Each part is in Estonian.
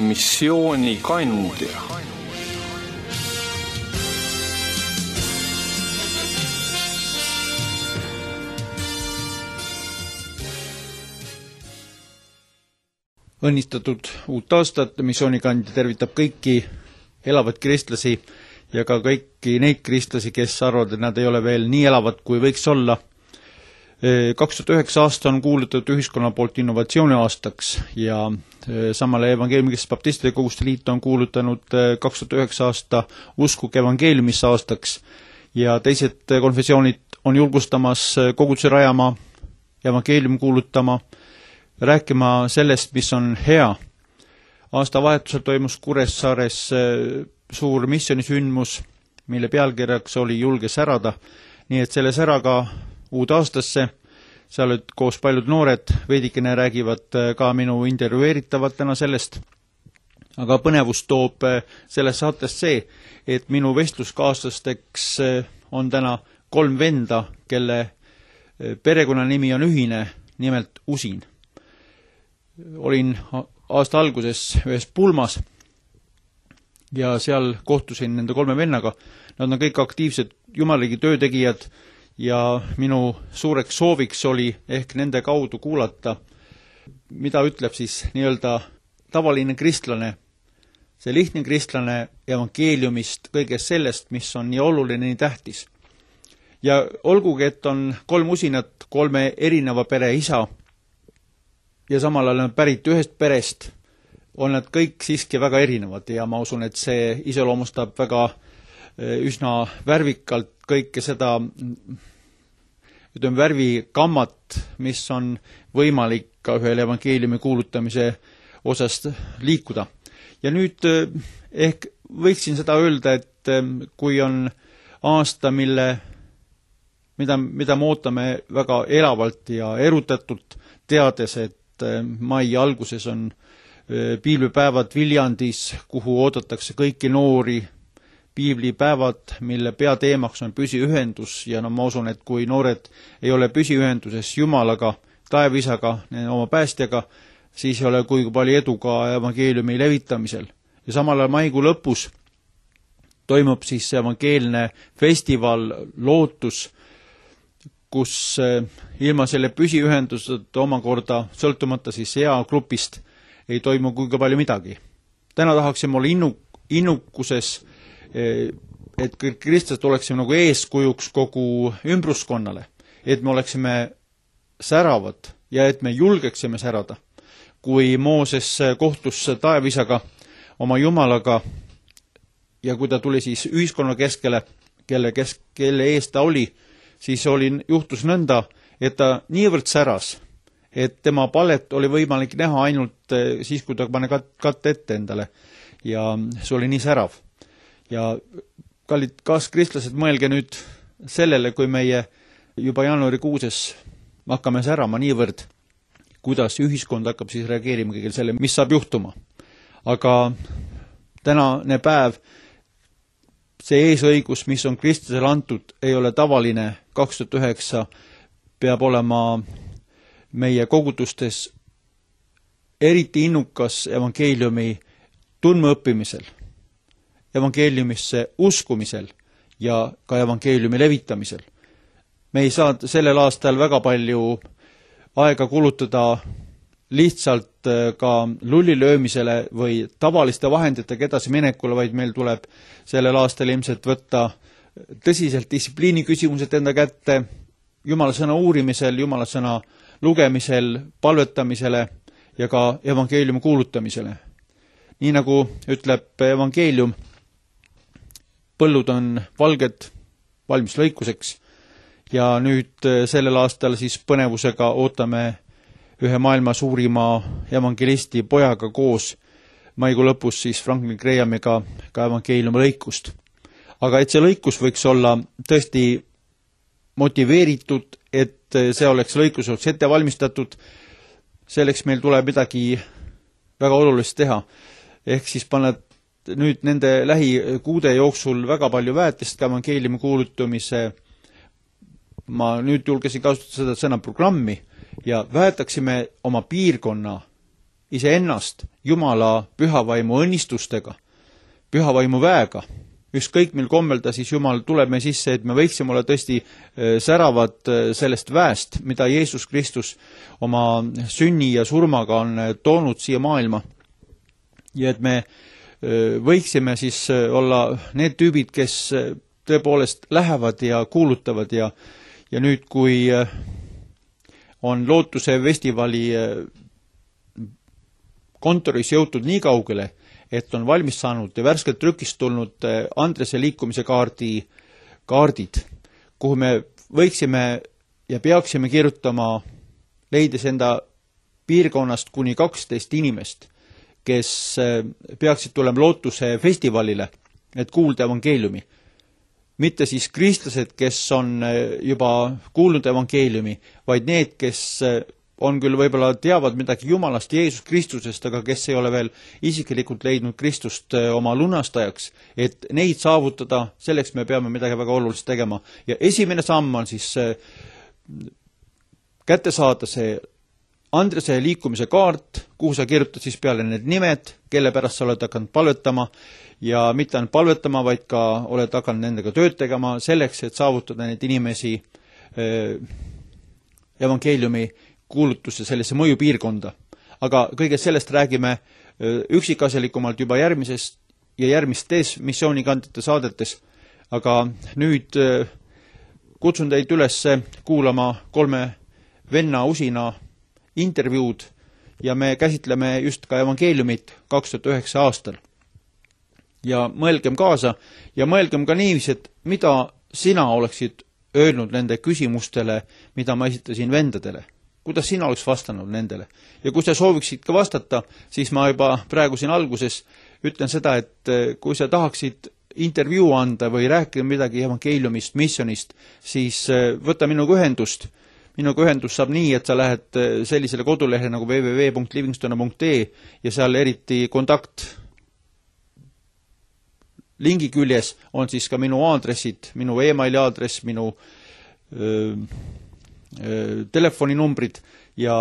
missiooni kandja. Õnnistatud uut aastat, missioonikandja tervitab kõiki elavad kristlasi ja ka kõiki neid kristlasi, kes arvavad, et nad ei ole veel nii elavad, kui võiks olla. 2009 aasta on kuulutatud ühiskonna poolt innovatsiooni aastaks ja samale evangeeliumikeste baptistide koguste liit on kuulutanud 2009 aasta uskuge evangeeliumisse aastaks ja teised konfessioonid on julgustamas kogudusi rajama, evangeeliumi kuulutama, rääkima sellest, mis on hea. Aastavahetusel toimus Kuressaares suur missioonisündmus, mille pealkirjaks oli Julge särada, nii et selle säraga uud aastasse, seal olid koos paljud noored, veidikene räägivad ka minu intervjueeritavad täna sellest, aga põnevust toob selles saates see, et minu vestluskaaslasteks on täna 3 venda, kelle perekonnanimi on ühine, nimelt Usin. Olin aasta alguses ühes pulmas ja seal kohtusin nende 3 vennaga. Nad on kõik aktiivsed jumalegi töötegijad ja minu suureks sooviks oli ehk nende kaudu kuulata, mida ütleb siis nii-öelda tavaline kristlane, see lihtne kristlane evangeeliumist, kõigest sellest, mis on nii oluline, nii tähtis. Ja olgugi, et on 3 usinat, 3 erineva pere isa ja samal ajal on pärit ühest perest, on nad kõik siiski väga erinevad ja ma usun, et see iseloomustab väga üsna värvikalt kõike seda värvikammat, mis on võimalik ka ühel evangeeliumi kuulutamise osast liikuda. Ja nüüd ehk võiksin seda öelda, et kui on aasta, mida me ootame väga elavalt ja erutatult, teades, et mai alguses on piiblipäevad Viljandis, kuhu oodatakse kõiki noori, piiblipäevad, mille peateemaks on püsiühendus ja ma usun, et kui noored ei ole püsiühenduses Jumalaga, taevisaga, oma päästjaga, siis ei ole kuigi palju edu ka evangeeliumi levitamisel. Ja samal ajal maikuu lõpus toimub siis evangeelne festival Lootus, kus ilma selle püsiühendused omakorda, sõltumata siis eagrupist, ei toimu kuigi palju midagi. Täna tahaksime olla innukuses, et kristlased oleksime nagu eeskujuks kogu ümbruskonnale, et me oleksime säravad ja et me julgeksime särada. Kui Mooses kohtus taevisaga, oma Jumalaga ja kui ta tuli siis ühiskonna keskele, kelle ees ta oli, siis juhtus nõnda, et ta niivõrd säras, et tema palet oli võimalik näha ainult siis, kui ta pane katte ette endale ja see oli nii särav. Ja kallid kaaskristlased, mõelge nüüd sellele, kui meie juba jaanuarikuuses hakkame särama niivõrd, kuidas ühiskond hakkab siis reageerima kõigile selle, mis saab juhtuma. Aga tänane päev, see eesõigus, mis on kristlasele antud, ei ole tavaline. 2009 peab olema meie kogudustes eriti innukas evangeeliumi tundmaõppimisel, evangeeliumisse uskumisel ja ka evangeeliumi levitamisel. Me ei saa sellel aastal väga palju aega kulutada lihtsalt ka lullilöömisele või tavaliste vahenditega edasi minekule, vaid meil tuleb sellel aastal ilmselt võtta tõsiselt distsipliini küsimused enda kätte, Jumala sõna uurimisel, Jumala sõna lugemisel, palvetamisele ja ka evangeeliumi kuulutamisele. Nii nagu ütleb evangeelium, põllud on valged, valmis lõikuseks ja nüüd sellel aastal siis põnevusega ootame ühe maailma suurima evangelisti pojaga koos maikuu lõpus siis Franklin Grahamiga ka evangeeliumi lõikust. Aga et see lõikus võiks olla tõesti motiveeritud, et see lõikus oleks ette valmistatud, selleks meil tuleb midagi väga olulist teha. Ehk siis panna nüüd nende lähikuude jooksul väga palju väetist ka evangeeliumi kuulutamise. Ma nüüd julgesin kasutada seda sõna programmi ja väetaksime oma piirkonna iseennast Jumala pühavaimu õnnistustega, pühavaimu väega. Ükskõik mil kommel ta siis Jumal tuleb me sisse, et me võiksime olla tõesti säravad sellest väest, mida Jeesus Kristus oma sünni ja surmaga on toonud siia maailma. Ja et me võiksime siis olla need tüübid, kes tõepoolest lähevad ja kuulutavad ja nüüd, kui on Lootuse festivali kontoris jõutud nii kaugele, et on valmis saanud ja värskelt trükist tulnud Andrese liikumise kaardid, kuhu me võiksime ja peaksime kirjutama, leides enda piirkonnast kuni 12 inimest, kes peaksid tulema Lootuse festivalile, et kuulda evangeeliumi. Mitte siis kristlased, kes on juba kuulnud evangeeliumi, vaid need, kes on küll võib-olla teavad midagi Jumalast, Jeesus Kristusest, aga kes ei ole veel isiklikult leidnud Kristust oma lunastajaks, et neid saavutada, selleks me peame midagi väga olulist tegema. Ja esimene samm on siis kätte saada see Andrese liikumise kaart, kuhu sa kirjutad siis peale need nimed, kelle pärast sa oled hakanud palvetama ja mitte ainult palvetama, vaid ka oled hakanud nendega tööd tegema selleks, et saavutada neid inimesi evangeeliumi kuulutuse sellesse mõjupiirkonda. Aga kõigest sellest räägime üksikasjalikumalt juba järgmistes missioonikandjate saadetes. Aga nüüd kutsun teid üles kuulama 3 venna usina intervjuud ja me käsitleme just ka evangeeliumit 2009 aastal. Ja mõelgem kaasa ja mõelgem ka niiviisi, et mida sina oleksid öelnud nende küsimustele, mida ma esitasin vendadele. Kuidas sina oleks vastanud nendele? Ja kui sa sooviksid ka vastata, siis ma juba praegu siin alguses ütlen seda, et kui sa tahaksid intervjuu anda või rääkida midagi evangeeliumist, missionist, siis võta minuga ühendust. Minuga ühendus saab nii, et sa lähed sellisele kodulehele nagu www.livingstone.ee ja seal eriti kontakt lingi küljes on siis ka minu aadressid, minu emaili aadress, minu telefoninumbrid ja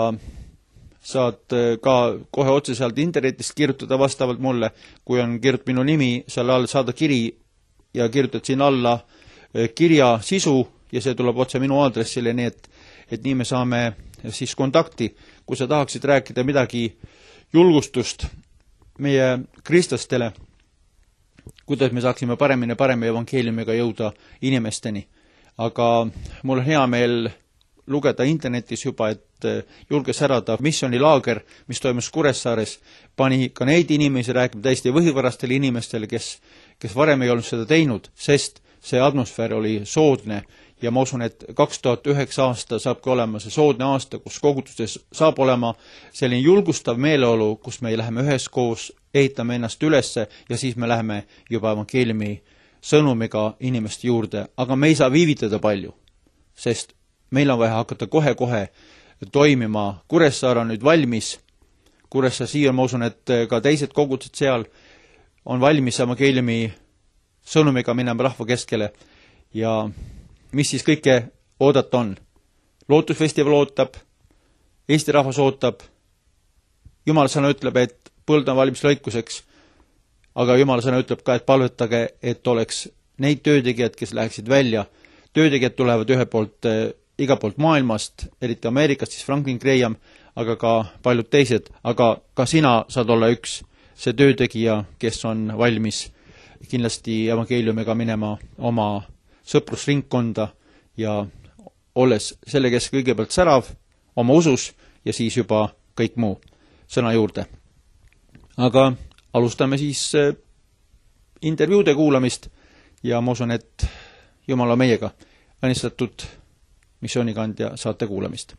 saad ka kohe otse sealt internetist kirjutada vastavalt mulle, kui on kirjut minu nimi, seal all saada kiri ja kirjutad siin alla kirja sisu ja see tuleb otse minu aadressile, nii et nii me saame siis kontakti, kui sa tahaksid rääkida midagi julgustust meie kristlastele, kuidas me saaksime paremini evangeeliumiga jõuda inimesteni. Aga mul on hea meel lugeda internetis juba, et julge särada missionilaager, mis toimus Kuressaares, pani ka neid inimesi rääkima täiesti võhivõrastele inimestele, kes varem ei olnud seda teinud, sest see atmosfäär oli soodne ja ma usun, et 2009 aasta saabki olema see soodne aasta, kus koguduses saab olema selline julgustav meeleolu, kus me läheme üheskoos, ehitame ennast ülesse ja siis me läheme juba evangeeliumi sõnumiga inimeste juurde, aga me ei saa viivitada palju, sest meil on vaja hakata kohe-kohe toimima. Kuressaar on nüüd valmis, Kuressaar siia, ma usun, et ka teised kogudused seal on valmis evangeeliumi sõnumiga minema rahva keskele ja mis siis kõike oodata on. Lootusfestival ootab, Eesti rahvas ootab, Jumala sõna ütleb, et põld on valmis lõikuseks, aga Jumala sõna ütleb ka, et palvetage, et oleks neid töötegijad, kes läheksid välja. Töötegijad tulevad ühe poolt iga poolt maailmast, eriti Ameerikast, siis Franklin Graham, aga ka paljud teised, aga ka sina saad olla üks see töötegija, kes on valmis kindlasti evangeeliumiga minema oma sõprusringkonda ja olles selle, kes kõigepealt särav oma usus ja siis juba kõik muu sõna juurde. Aga alustame siis intervjuude kuulamist ja ma usun, et Jumal on meiega. Õnnistatud missioonikandja saate kuulamist.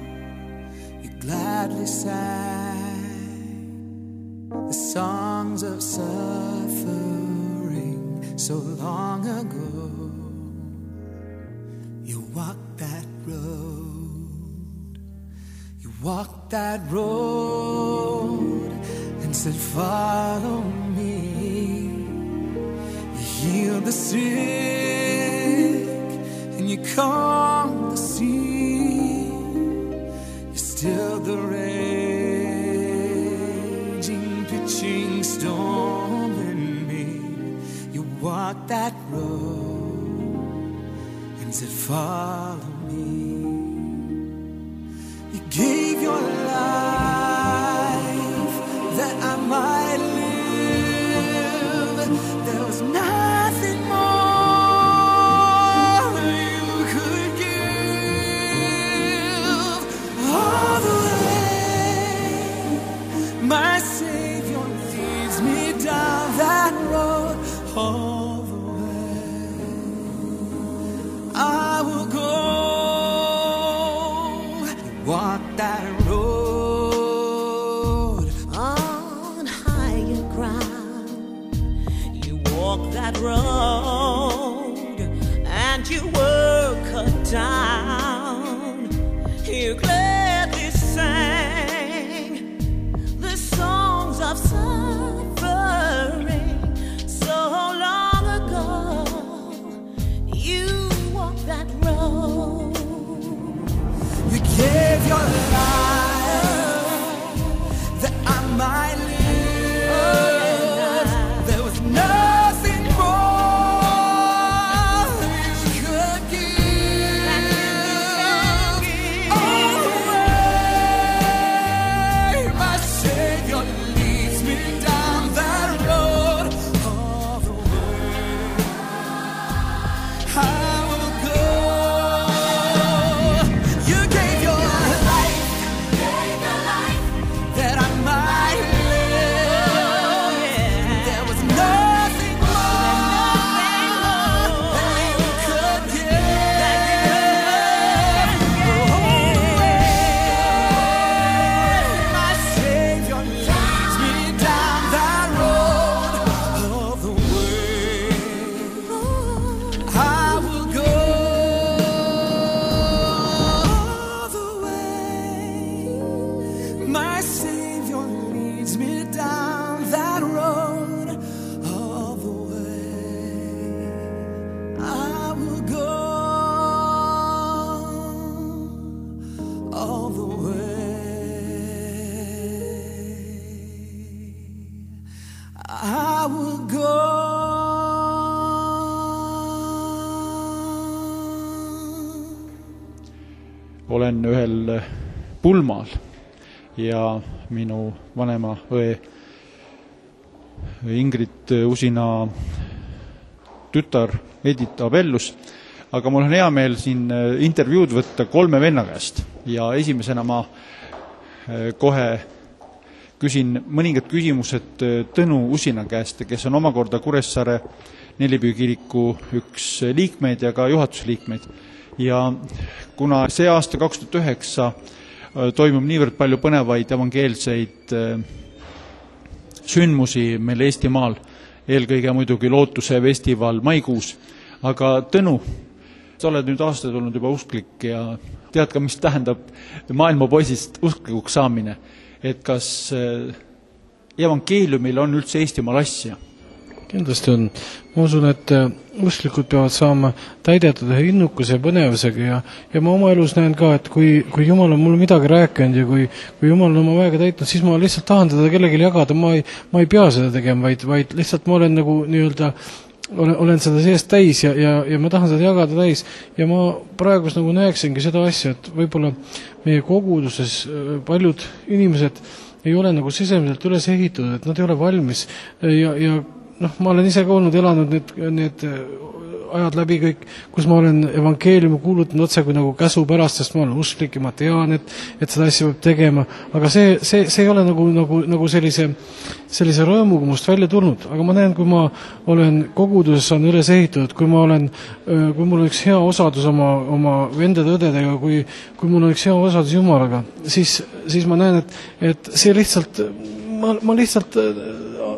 Songs of so long ago. You walked that road. You walked that road and said, follow me. You healed the sick and you calmed the sea. You stilled the raging, pitching storm in me. You walked that road and said, follow me. You gave your life that I might live. There was nothing more you could give. All the way my Savior leads me down that road. All the way I will go. Walk that road on higher ground. You walk that road and you were cut down. You gladly sang the songs of suffering. So long ago you walked that road. You gave your life that I might live. There was nothing more you could give. All the way my Savior leads me down that road. All the way I will go. You gave your life that I might live. There was nothing more that you could give. My Savior leads me down that road of the way I will go. All the way my Savior leads me down that road of the way I will go. All the way I will go. olen ühel pulmal ja minu vanema õe Ingrid Usina tütar Edith abellus, aga mul on hea meel siin intervjuud võtta 3 venna käest ja esimesena ma kohe küsin mõningad küsimused Tõnu Usina käest, kes on omakorda Kuressaare Nelipüü kiriku üks liikmeid ja ka juhatusliikmeid. Ja kuna see aasta 2009 toimub niivõrd palju põnevaid evangeelseid sündmusi meil Eestimaal, eelkõige muidugi Lootuse festival maikuus, aga Tõnu, sa oled nüüd aastaid olnud juba usklik ja tead ka, mis tähendab maailmapoisist usklikuks saamine, et kas evangeeliumil on üldse Eestimaal asja? Kindlasti on. Ma usun, et usklikud peavad saama täidetud innukuse ja põnevusega ja ma oma elus näen ka, et kui Jumal on mulle midagi rääkinud ja kui Jumal on oma väega täitnud, siis ma lihtsalt tahan teda kellelegi jagada, ma ei pea seda tegema, vaid lihtsalt ma olen nagu nii-öelda olen seda seest täis ja ma tahan seda jagada täis ja ma praegus nagu näeksingi seda asja, et võib-olla meie koguduses paljud inimesed ei ole nagu sisemiselt üles ehitatud, et nad ei ole valmis ja ma olen ise ka elanud need ajad läbi kõik, kus ma olen evangeeliumi kuulutanud otse kui nagu käsu pärast, sest ma olen usklik ja ma tean, et seda asja peab tegema, aga see ei ole nagu sellise rõõmuga must välja tulnud, aga ma näen, kui ma olen koguduses on üles ehitatud, kui mul on üks hea osadus oma vendade-õdedega, kui mul on üks hea osadus Jumalaga, siis ma näen, et see lihtsalt ma lihtsalt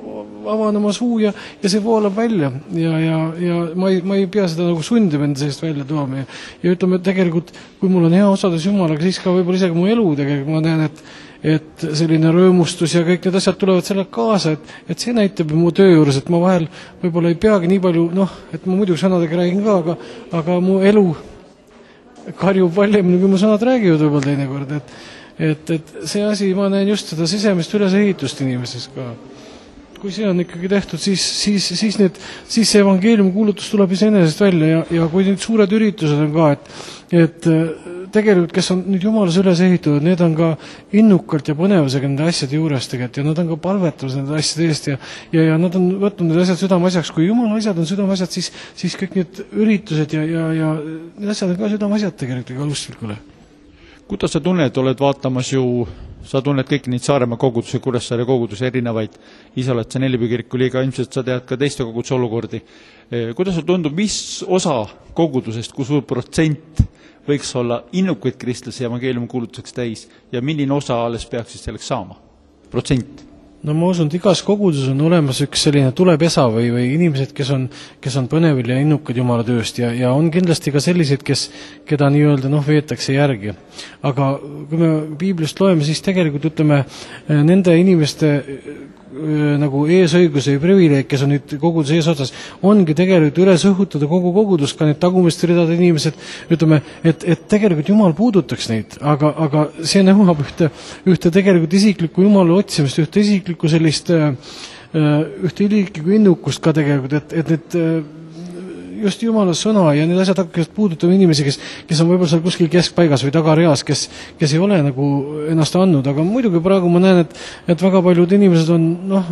avan oma suu ja see voolab välja ja ma ei pea seda nagu sundima enda seest välja tooma ja ütleme, et tegelikult kui mul on hea osadus Jumalaga, siis ka võib-olla isegi mu elu tegelikult ma näen, et selline rõõmustus ja kõik need asjad tulevad sellega kaasa, et see näitab mu töö juures, et ma vahel võib-olla ei peagi nii palju, et ma muidugi sõnadega räägin ka, aga mu elu karjub valjemini, kui mu sõnad räägivad võib-olla teinekord, et see asi, ma näen just seda sisemist ülesehitust inimeses ka. Kui see on ikkagi tehtud, siis see evangeeliumi kuulutus tuleb iseenesest välja ja kui nüüd suured üritused on ka, et tegelikult, kes on nüüd Jumalas üles ehitatud, need on ka innukalt ja põnevusega nende asjade juures tegelikult ja nad on ka palvetamas nende asjade eest ja nad on võtnud need asjad südameasjaks. Kui Jumala asjad on südameasjad, siis kõik need üritused ja need asjad on ka südameasjad tegelikult ka usklikule. Kuidas sa tunned, oled vaatamas sa tunned kõik neid Saaremaa koguduse, Kuressaare koguduse erinevaid, ise oled sa Nelipüü kiriku liiga, ilmselt sa tead ka teiste koguduse olukordi. Kuidas sul tundub, mis osa kogudusest, kui suur protsent võiks olla innukaid kristlasi evangeeliumi kuulutuseks täis ja milline osa alles peaks siis selleks saama? Protsent? No ma usun, et igas koguduses on olemas üks selline tulepesa või inimesed, kes on põnevil ja innukad Jumala tööst ja on kindlasti ka selliseid, keda nii-öelda veetakse järgi. Aga kui me Piiblist loeme, siis tegelikult ütleme nende inimeste nagu eesõiguse ja privileeg, kes on nüüd koguduse eesotsas, ongi tegelikult üles õhutada kogu kogudust, ka need tagumist ridade inimesed, ütleme, et tegelikult Jumal puudutaks neid, aga see nõuab ühte tegelikult isiklikku Jumala otsimist, ühte isiklikku sellist, ühte isiklikku innukust ka tegelikult, et need just Jumala sõna ja need asjad hakkavad puudutama inimesi, kes on võib-olla seal kuskil keskpaigas või tagareas, kes ei ole nagu ennast andnud, aga muidugi praegu ma näen, et väga paljud inimesed on,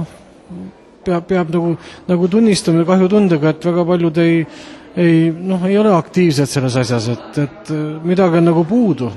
peab nagu tunnistama kahjutundega, et väga paljud ei ole aktiivsed selles asjas, et midagi on nagu puudu.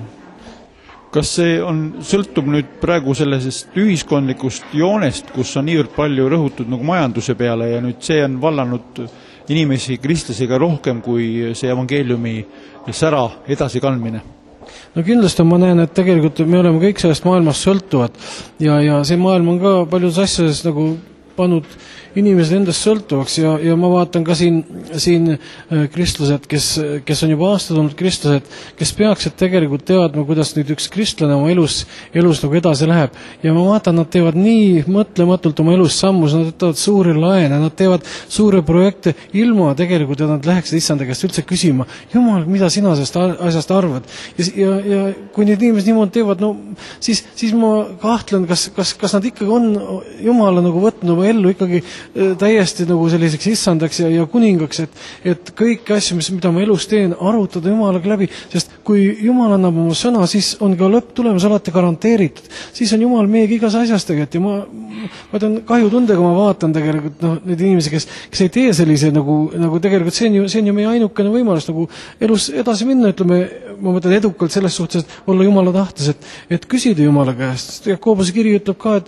Kas see sõltub nüüd praegu sellisest ühiskondlikust joonest, kus on niivõrd palju rõhutud nagu majanduse peale ja nüüd see on vallanud inimesi kristlasega rohkem kui see evangeeliumi sära edasikandmine? No kindlasti ma näen, et tegelikult me oleme kõik sellest maailmast sõltuvad ja see maailm on ka paljudes asjades nagu pannud inimesed endast sõltuvaks ja ma vaatan ka siin kristlased, kes on juba aastad olnud kristlased, kes peaksid tegelikult teadma, kuidas nüüd üks kristlane oma elus nagu edasi läheb. Ja ma vaatan, nad teevad nii mõtlematult oma elus sammus, nad võtavad suuri laene, nad teevad suuri projekte ilma tegelikult, et nad läheksid issanda käest üldse küsima, Jumal, mida sina sellest asjast arvad? Ja kui need inimesed niimoodi teevad, siis ma kahtlen, kas nad ikkagi on Jumala nagu võtnud oma ellu ikkagi täiesti nagu selliseks issandaks ja kuningaks, et kõik asju, mida ma elus teen, arutada Jumalaga läbi, sest kui Jumal annab oma sõna, siis on ka lõpptulemus alati garanteeritud. Siis on Jumal meiega igas asjas tegelikult ja ma tean kahjutundega, ma vaatan tegelikult need inimesi, kes ei tee sellise nagu tegelikult see on ju meie ainukene võimalus nagu elus edasi minna, ütleme, ma mõtlen edukalt selles suhtes, et olla Jumala tahtes, et küsida Jumala käest. Jakobuse kiri ütleb ka,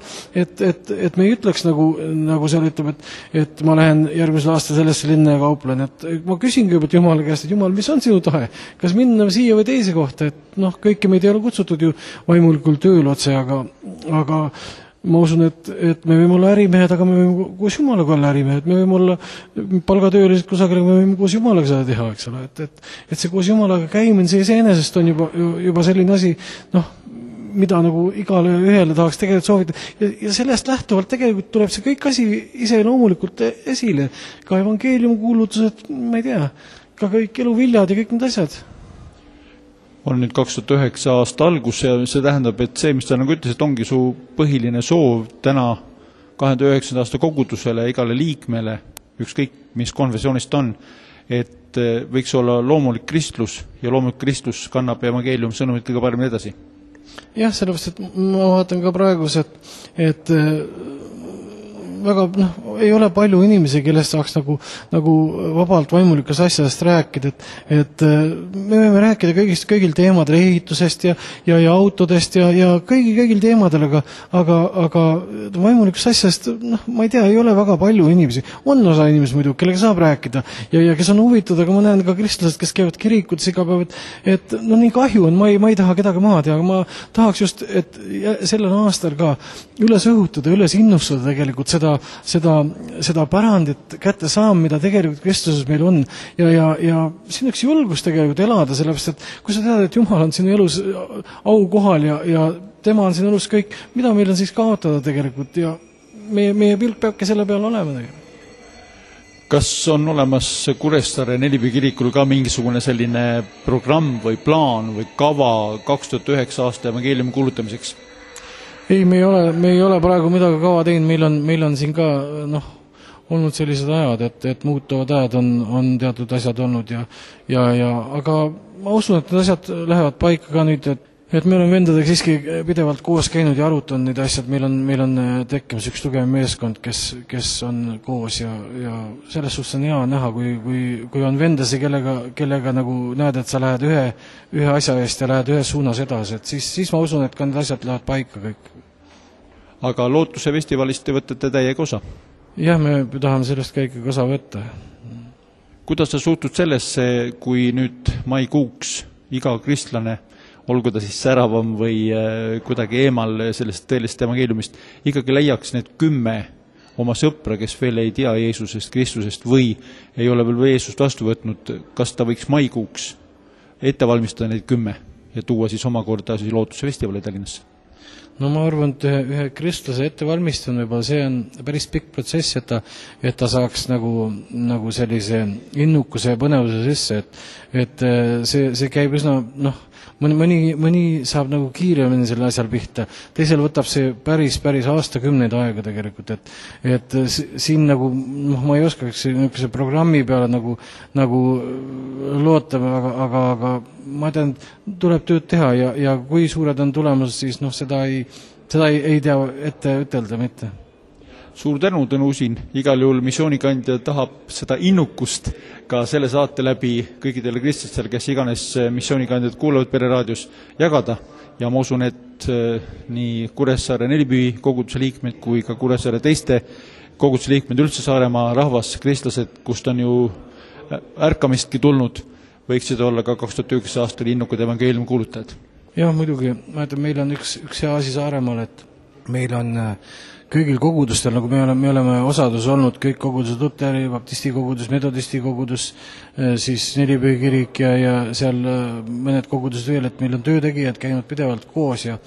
et me ei ütleks nagu seal ütleb, et ma lähen järgmisel aastal sellesse linna ja kauplen, et ma küsin kõigepealt Jumala käest, et Jumal, mis on sinu tahe? Kas minna siia või teise kohta? Et kõiki meid ei ole kutsutud ju vaimulikul tööl otse, aga ma usun, et me võime olla ärimehed, aga me võime koos Jumalaga olla ärimehed, me võime olla palgatöölised kusagil, me võime koos Jumalaga seda teha, eks ole, et see koos Jumalaga käimine, see iseenesest on juba selline asi, mida nagu igale ühele tahaks tegelikult soovida ja sellest lähtuvalt tegelikult tuleb see kõik asi ise loomulikult esile, ka evangeeliumi kuulutused, ma ei tea, ka kõik eluviljad ja kõik need asjad. On nüüd 2009 aasta algus ja see tähendab, et see, mis ta nagu ütles, et ongi su põhiline soov täna 2009 aasta kogudusele, igale liikmele, ükskõik mis konfessioonist on, et võiks olla loomulik kristlus ja loomulik kristlus kannab evangeelium sõnumit kõige paremini edasi. Jah, sellepärast, et ma vaatan ka praegus, et väga, ei ole palju inimesi, kellest saaks nagu vabalt vaimulikas asjadest rääkida, et me võime rääkida kõigil teemadel, ehitusest ja autodest ja kõigil teemadel, aga vaimulikas asjadest, ma ei tea, ei ole väga palju inimesi. On osa inimesi muidu, kellega saab rääkida ja kes on huvitatud, aga ma näen ka kristlased, kes käivad kirikutes iga päev, et nii kahju on, ma ei taha kedagi maha teha, aga ma tahaks just, et sellel aastal ka üles õhutada, üles innustada tegelikult seda seda pärandit kätte saama, mida tegelikult Kristuses meil on. Ja siin üks julgus tegelikult elada, sellepärast, et kui sa tead, et Jumal on sinu elus aukohal ja tema on sinu elus kõik, mida meil on siis kaotada tegelikult ja meie pilk peabki selle peale olema tegelikult. Kas on olemas Kuressaare Nelipüü kirikul ka mingisugune selline programm või plaan või kava 2009 aasta evangeeliumi kuulutamiseks? Ei, me ei ole praegu midagi kava teinud, meil on siin ka olnud sellised ajad, et muutuvad ajad on teatud asjad olnud aga ma usun, et need asjad lähevad paika ka nüüd, et me oleme vendadega siiski pidevalt koos käinud ja arutanud neid asjad, meil on tekkimas üks tugev meeskond, kes on koos ja selles suhtes on hea näha, kui on vendasi, kellega nagu näed, et sa lähed ühe asja eest ja lähed ühes suunas edasi, et siis ma usun, et ka need asjad lähevad paika kõik. Aga Lootuse festivalist te võtate täiega osa? Jah, me tahame sellest ka ikkagi osa võtta. Kuidas sa suhtud sellesse, kui nüüd maikuuks iga kristlane, olgu ta siis säravam või kuidagi eemal sellest tõelist evangeeliumist, ikkagi leiaks need 10 oma sõpra, kes veel ei tea Jeesusest, Kristusest või ei ole veel Jeesust vastu võtnud, kas ta võiks maikuuks ette valmistada neid 10 ja tuua siis omakorda siis Lootuse festivali Tallinnasse? No ma arvan, et ühe kristlase ettevalmistamine võib-olla see on päris pikk protsess, et ta saaks nagu sellise innukuse ja põnevuse sisse, et see käib üsna, mõni saab nagu kiiremini selle asjal pihta, teisel võtab see päris aastakümneid aega tegelikult, et siin nagu, ma ei oskaks niisuguse programmi peale nagu loota, aga ma tean, tuleb tööd teha ja kui suured on tulemused, siis seda ei tea ette ütelda mitte. Suur tänu, Tõnu Usin. Igal juhul missioonikandja tahab seda innukust ka selle saate läbi kõikidele kristlastele, kes iganes missioonikandjad kuulavad Pereraadios, jagada. Ja ma usun, et nii Kuressaare Nelipüü koguduse liikmed kui ka Kuressaare teiste koguduse liikmed, üldse Saaremaa rahvas, kristlased, kust on ju ärkamistki tulnud, võiksid olla ka 2009 aastal innukad evangeeliumi kuulutajad. Jah, muidugi. Ma ütlen, meil on üks hea asi Saaremaal, et meil on kõigil kogudustel, nagu me oleme osadus olnud, kõik kogudused, Luteri, Baptisti kogudus, Metodisti kogudus, siis Nelipüü kirik ja seal mõned kogudused veel, et meil on töötegijad käinud pidevalt koos ja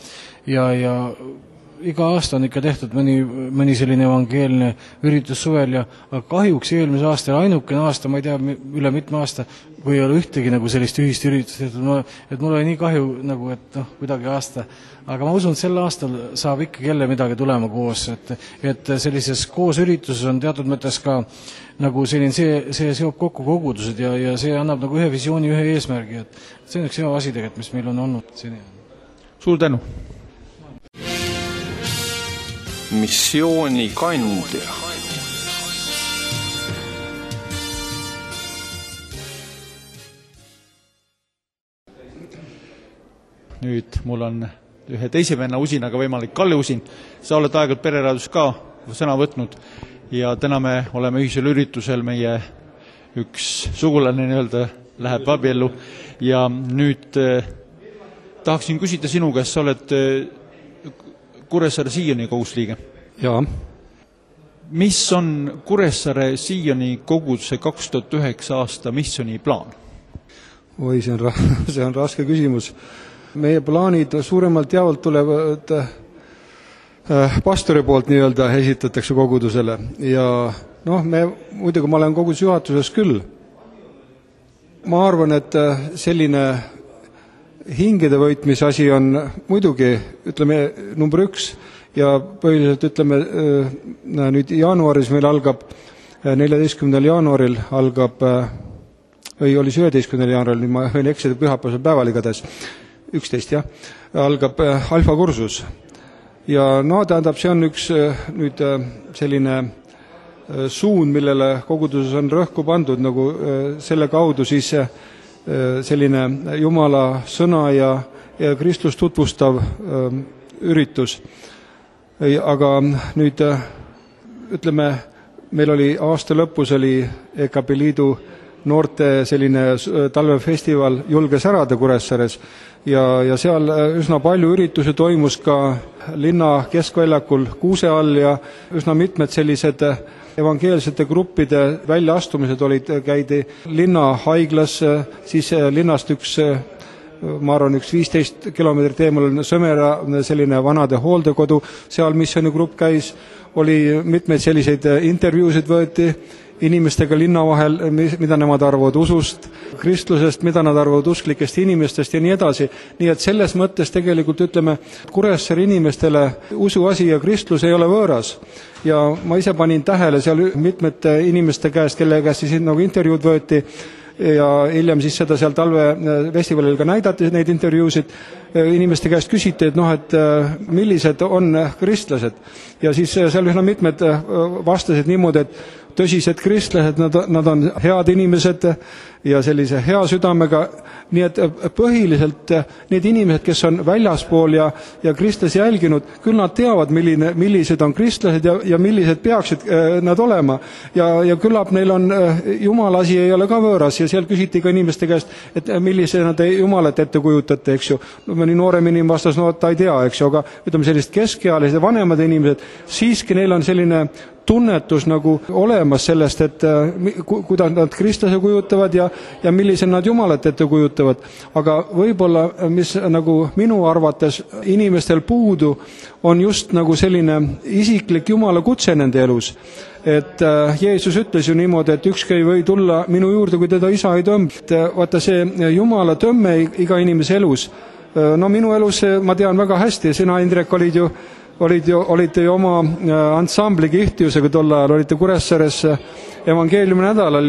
iga aasta on ikka tehtud mõni selline evangeelne üritus suvel ja kahjuks eelmise aasta ainukene aasta, ma ei tea üle mitme aasta, kui ei ole ühtegi nagu sellist ühist üritust tehtud, et mul oli nii kahju nagu, et kuidagi aasta, aga ma usun, et sel aastal saab ikkagi jälle midagi tulema koos, et sellises koos ürituses on teatud mõttes ka nagu selline, see seob kokku kogudused ja see annab nagu ühe visiooni, ühe eesmärgi, et see on üks hea asi tegelikult, mis meil on olnud seni. Suur tänu! Missioonikandja. Nüüd mul on ühe teise venna Usinaga võimalik, Kalle Usin. Sa oled aegalt Pereraadios ka sõna võtnud ja täna me oleme ühisel üritusel, meie üks sugulane läheb abiellu ja nüüd tahaksin küsida sinu käest, sa oled Kuressaare Sioni kogudusliige. Jaa. Mis on Kuressaare Sioni koguduse 2009 aasta missiooni plaan? Oi, see on raske küsimus. Meie plaanid suuremalt jaolt tulevad pastori poolt nii-öelda esitatakse kogudusele ja muidugi ma olen koguduse juhatuses küll. Ma arvan, et selline hingede võitmise asi on muidugi, ütleme, number 1 ja põhiliselt ütleme, nüüd jaanuaris meil algab, 14. jaanuaril algab, või oli 11. jaanuaril, nüüd ma võin eksida pühapäevasel päeval igatahes, 11 jah, algab alfa kursus. Ja tähendab, see on üks nüüd selline suund, millele koguduses on rõhku pandud, nagu selle kaudu siis selline Jumala sõna ja Kristlust tutvustav üritus. Aga nüüd ütleme, meil oli aasta lõpus oli EKP liidu noorte selline talvefestival Julge särada Kuressaares ja seal üsna palju üritusi toimus ka linna keskväljakul Kuuse all ja üsna mitmed sellised evangeelsete gruppide väljaastumised olid, käidi linnahaiglas, siis linnast ma arvan, 15 kilomeetrit eemal Sõmera selline vanade hooldekodu, seal missioonigrupp käis, oli mitmeid selliseid intervjuusid võeti inimestega linna vahel, mida nemad arvavad usust, kristlusest, mida nad arvavad usklikest inimestest ja nii edasi. Nii et selles mõttes tegelikult ütleme, Kuressaare inimestele usuasi ja kristlus ei ole võõras. Ja ma ise panin tähele seal mitmete inimeste käest, kelle käest siis nagu intervjuud võeti, ja hiljem siis seda seal talvefestivalil ka näidati neid intervjuusid, inimeste käest küsiti, et millised on kristlased ja siis seal üsna mitmed vastasid niimoodi, et tõsised kristlased, nad on head inimesed ja sellise hea südamega, nii et põhiliselt need inimesed, kes on väljaspool ja kristlasi jälginud, küll nad teavad, millised on kristlased ja millised peaksid nad olema ja küllap neil on Jumala asi ei ole ka võõras ja seal küsiti ka inimeste käest, et millise nad Jumalat ette kujutate, eks ju, mõni noorem inimene vastas, no ta ei tea, eks ju, aga ütleme sellist keskealised ja vanemad inimesed, siiski neil on selline tunnetus nagu olemas sellest, et kuidas nad kristlase kujutavad ja millise nad Jumalat ette kujutavad. Aga võib-olla, mis nagu minu arvates inimestel puudu, on just nagu selline isiklik Jumala kutse nende elus. Et Jeesus ütles ju niimoodi, et ükski ei või tulla minu juurde, kui teda isa ei tõmba. Vaata see Jumala tõmme iga inimese elus. No minu elus ma tean väga hästi, sina, Indrek, olite ju oma ansambli kihtiusega tol ajal, olite Kuressaares evangeeliumi nädalal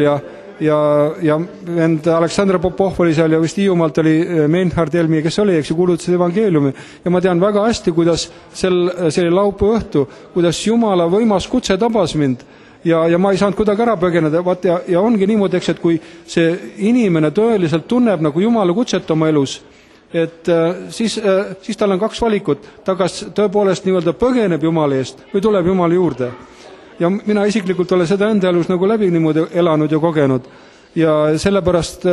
ja vend Aleksandra Popov oli seal ja vist Hiiumaalt oli Meinhard Helmi, kes oli, eks ju, kuulutasid evangeeliumi ja ma tean väga hästi, kuidas see laupäeva õhtu, kuidas Jumala võimas kutse tabas mind ja ma ei saanud kuidagi ära põgeneda, ja ongi niimoodi, eks, et kui see inimene tõeliselt tunneb nagu Jumala kutset oma elus, et siis tal on kaks valikut, ta kas tõepoolest nii-öelda põgeneb Jumala eest või tuleb Jumala juurde. Ja mina isiklikult olen seda enda elus nagu läbi niimoodi elanud ja kogenud ja sellepärast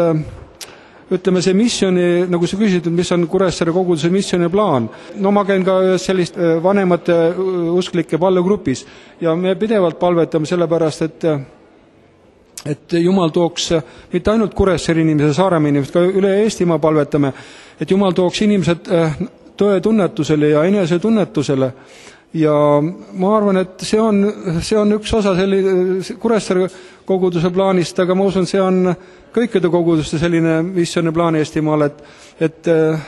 ütleme see missiooni, nagu sa küsisid, mis on Kuressaare koguduse missiooni plaan. No ma käin ka sellist vanemate usklike palvegrupis ja me pidevalt palvetame sellepärast, et Jumal tooks mitte ainult Kuressaare inimese, Saaremaa inimesed, ka üle Eestimaa palvetame, et Jumal tooks inimesed tõe tunnetusele ja enese tunnetusele. Ja ma arvan, et see on üks osa Kuressaare koguduse plaanist, aga ma usun, see on kõikide koguduste selline missiooni plaan Eestimaal, et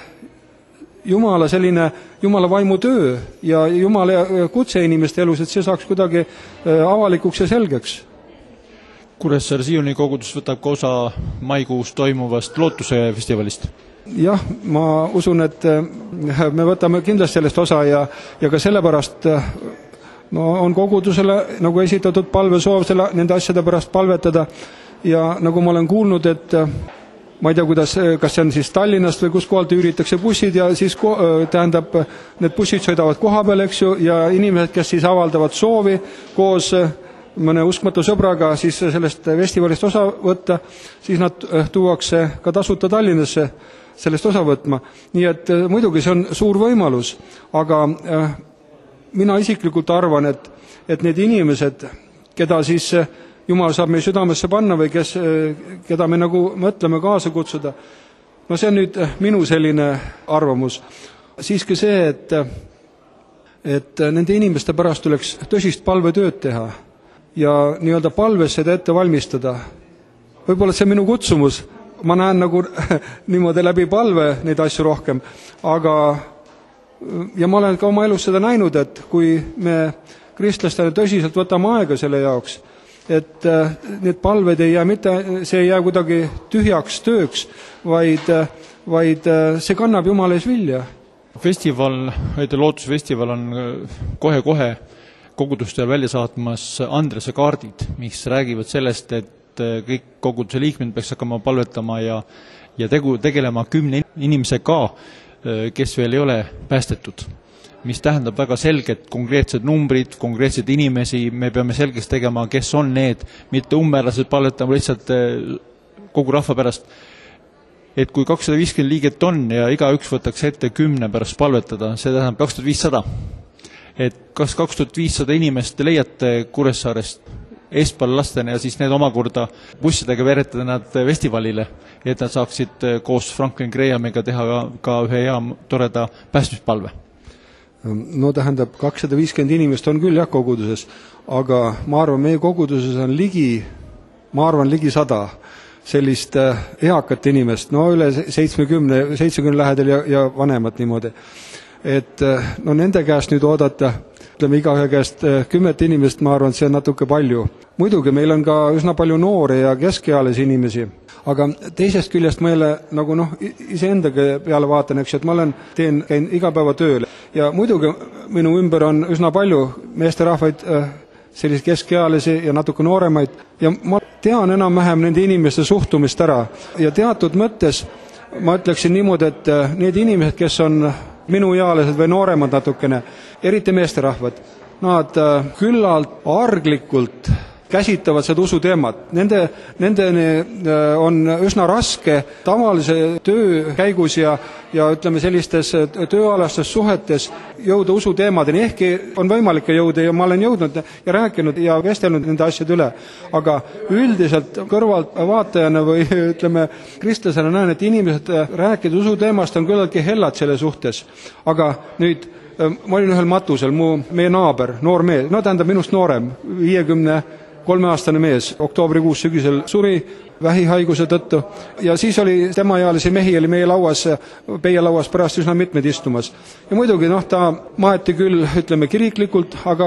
Jumala vaimu töö ja Jumala kutse inimeste elus, et see saaks kuidagi avalikuks ja selgeks. Kuressaare Sioni kogudus võtab ka osa maikuus toimuvast lootuse festivalist. Jah, ma usun, et me võtame kindlasti sellest osa ja ka sellepärast on kogudusele nagu esitatud palvesoov nende asjade pärast palvetada ja nagu ma olen kuulnud, et ma ei tea, kas see on siis Tallinnast või kus kohalt üüritakse bussid ja siis tähendab, need bussid sõidavad koha peal, eks ju, ja inimesed, kes siis avaldavad soovi koos mõne uskmatu sõbraga siis sellest festivalist osa võtta, siis nad tuuakse ka tasuta Tallinnasse sellest osa võtma. Nii et muidugi see on suur võimalus, aga mina isiklikult arvan, et need inimesed, keda siis Jumal saab meie südamesse panna või keda me nagu mõtleme kaasa kutsuda, no see on nüüd minu selline arvamus. Siiski see, et nende inimeste pärast tuleks tõsist palvetööd teha ja nii-öelda palves seda ette valmistada. Võib-olla see on minu kutsumus, ma näen nagu niimoodi läbi palve neid asju rohkem, aga ja ma olen ka oma elus seda näinud, et kui me kristlastele tõsiselt võtame aega selle jaoks, et need palved ei jää see ei jää kuidagi tühjaks tööks, vaid see kannab Jumala ees vilja. Festival, lootusfestival on kohe-kohe kogudustel välja saatmas Andrese kaardid, mis räägivad sellest, et kõik koguduse liikmed peaks hakkama palvetama ja tegelema 10 inimesega, kes veel ei ole päästetud. Mis tähendab väga selged konkreetsed numbrid, konkreetsed inimesi, me peame selgeks tegema, kes on need, mitte umbmääraselt palvetama lihtsalt kogu rahva pärast, et kui 250 liiget on ja igaüks võtaks ette 10 pärast palvetada, see tähendab 2500. Et kas 2500 inimest leiate Kuressaarest Eestpall-lastena ja siis need omakorda bussidega veretada nad festivalile, et nad saaksid koos Franklin Grahamiga teha ka ühe hea toreda päästmispalve? No tähendab, 250 inimest on küll jah koguduses, aga ma arvan, meie koguduses on ligi 100 sellist eakat inimest, no üle 70 lähedal ja vanemad niimoodi. Et no nende käest nüüd oodata, ütleme igaühe käest 10 inimest, ma arvan, see on natuke palju. Muidugi meil on ka üsna palju noori ja keskealisi inimesi, aga teisest küljest ma jälle nagu iseendaga peale vaatan, eks, et ma käin iga päeva tööl ja muidugi minu ümber on üsna palju meesterahvaid, selliseid keskealisi ja natuke nooremaid ja ma tean enam-vähem nende inimeste suhtumist ära ja teatud mõttes ma ütleksin niimoodi, et need inimesed, kes on minuealised või nooremad natukene, eriti meesterahvad, nad küllalt arglikult käsitavad seda usuteemat. Nendeni on üsna raske tavalise töö käigus ja ütleme sellistes tööalastes suhetes jõuda usuteemadeni, ehkki on võimalik jõuda ja ma olen jõudnud ja rääkinud ja vestelnud nende asjade üle. Aga üldiselt kõrvalt vaatajana või ütleme kristlasena näen, et inimesed rääkides usuteemast on küllaltki hellad selle suhtes. Aga nüüd ma olin ühel matusel, meie naaber, noor mees, no tähendab minust noorem, 53-aastane mees, oktoobrikuus sügisel suri vähihaiguse tõttu ja siis oli temaealisi mehi oli meie peielauas pärast üsna mitmed istumas. Ja muidugi ta maeti küll, ütleme, kiriklikult, aga